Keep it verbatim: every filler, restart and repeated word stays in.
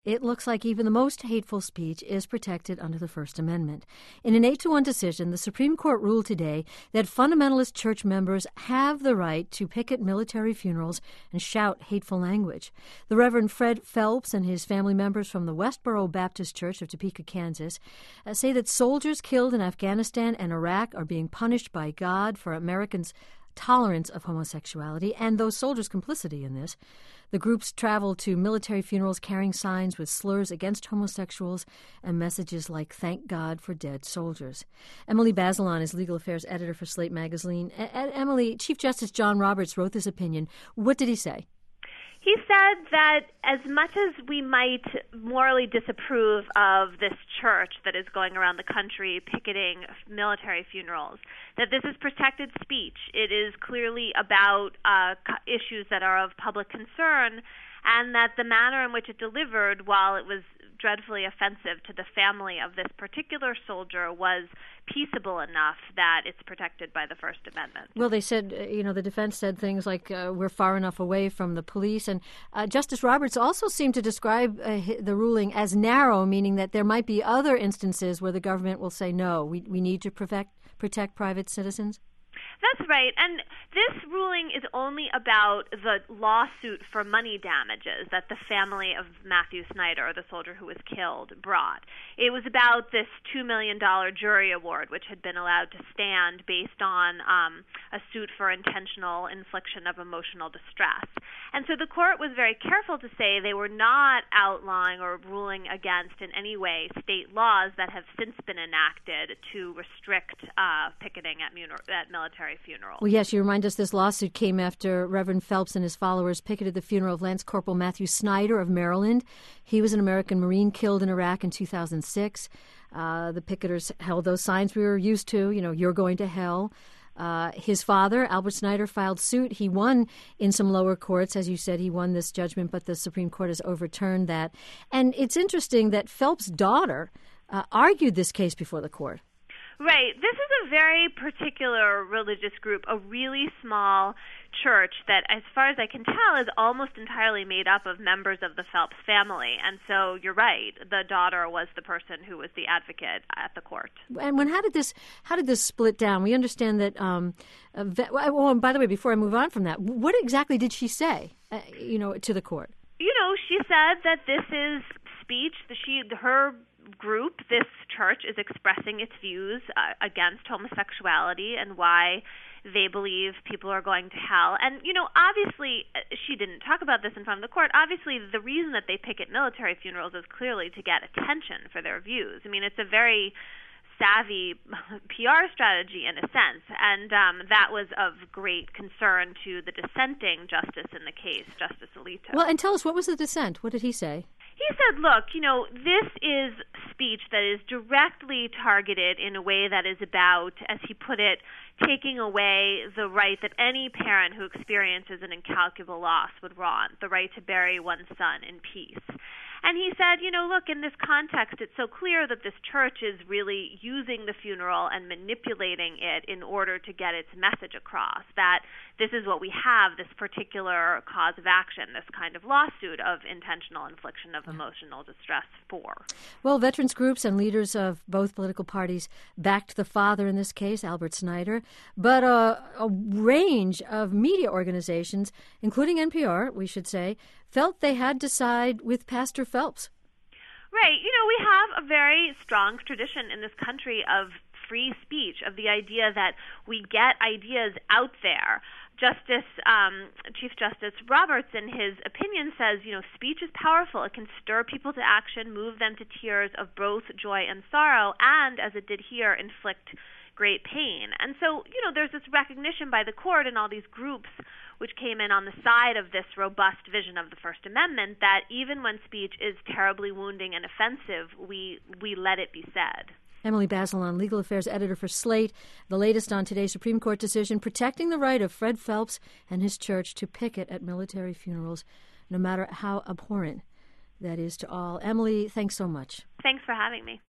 it looks like even the most hateful speech is protected under the First Amendment. In an eight to one decision, the Supreme Court ruled today that fundamentalist church members have the right to picket military funerals and shout hateful language. The Reverend Fred Phelps and his family members from the Westboro Baptist Church of Topeka, Kansas, uh, say that soldiers killed in Afghanistan and Iraq are being punished by God for Americans' tolerance of homosexuality and those soldiers' complicity in this. The groups travel to military funerals carrying signs with slurs against homosexuals and messages like "Thank God for dead soldiers." Emily Bazelon is legal affairs editor for Slate Magazine. E- Emily, Chief Justice John Roberts wrote this opinion. What did he say? He said that as much as we might morally disapprove of this church that is going around the country picketing military funerals, that this is protected speech. It is clearly about uh, issues that are of public concern, and that the manner in which it delivered, while it was dreadfully offensive to the family of this particular soldier, was peaceable enough that it's protected by the First Amendment. Well, they said, uh, you know, the defense said things like, uh, we're far enough away from the police. And uh, Justice Roberts also seemed to describe uh, the ruling as narrow, meaning that there might be other instances where the government will say, no, we, we need to protect, protect private citizens. That's right. And this ruling is only about the lawsuit for money damages that the family of Matthew Snyder, the soldier who was killed, brought. It was about this two million dollars jury award, which had been allowed to stand based on um, a suit for intentional infliction of emotional distress. And so the court was very careful to say they were not outlawing or ruling against in any way state laws that have since been enacted to restrict uh, picketing at, mun- at military funerals. Well, yes, you remind us this lawsuit came after Reverend Phelps and his followers picketed the funeral of Lance Corporal Matthew Snyder of Maryland. He was an American Marine killed in Iraq in two thousand six. Uh, the picketers held those signs we were used to, you know, "You're going to hell." Uh, his father, Albert Snyder, filed suit. He won in some lower courts. As you said, he won this judgment, but the Supreme Court has overturned that. And it's interesting that Phelps' daughter uh, argued this case before the court. Right. This is a very particular religious group, a really small church that, as far as I can tell, is almost entirely made up of members of the Phelps family. And so you're right. The daughter was the person who was the advocate at the court. And when how did this how did this split down? We understand that. Um, uh, well, and by the way, before I move on from that, what exactly did she say? Uh, you know, to the court. You know, she said that this is speech. That she her. group, this church, is expressing its views uh, against homosexuality and why they believe people are going to hell. And, you know, obviously, she didn't talk about this in front of the court. Obviously, the reason that they picket military funerals is clearly to get attention for their views. I mean, it's a very savvy P R strategy in a sense, and um, that was of great concern to the dissenting justice in the case, Justice Alito. Well, and tell us, what was the dissent? What did he say? He said, look, you know, this is speech that is directly targeted in a way that is about, as he put it, taking away the right that any parent who experiences an incalculable loss would want, the right to bury one's son in peace. And he said, you know, look, in this context, it's so clear that this church is really using the funeral and manipulating it in order to get its message across, that this is what we have, this particular cause of action, this kind of lawsuit of intentional infliction of emotional distress for. Well, veterans groups and leaders of both political parties backed the father in this case, Albert Snyder, but a, a range of media organizations, including N P R, we should say, felt they had to side with Pastor Phelps. Right. You know, we have a very strong tradition in this country of free speech, of the idea that we get ideas out there. Justice, um, Chief Justice Roberts, in his opinion, says, you know, speech is powerful. It can stir people to action, move them to tears of both joy and sorrow, and, as it did here, inflict great pain. And so, you know, there's this recognition by the court and all these groups which came in on the side of this robust vision of the First Amendment, that even when speech is terribly wounding and offensive, we we let it be said. Emily Bazelon, legal affairs editor for Slate. The latest on today's Supreme Court decision protecting the right of Fred Phelps and his church to picket at military funerals, no matter how abhorrent that is to all. Emily, thanks so much. Thanks for having me.